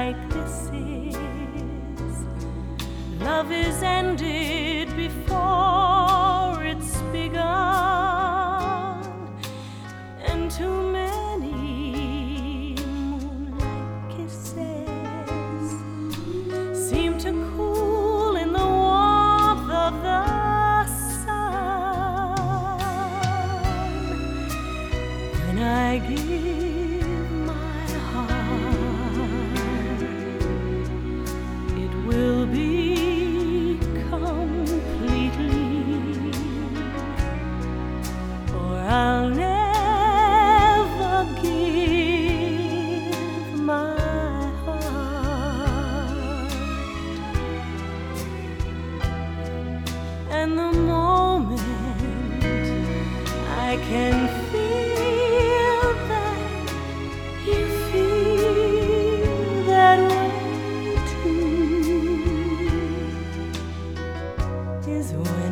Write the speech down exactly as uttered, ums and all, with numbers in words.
like this is. Love is ended before it's begun, and too many moonlight kisses seem to cool in the warmth of the sun. When I give my heart, it will be completely, or I'll never give my heart. And the moment I can feel that you feel that way too is when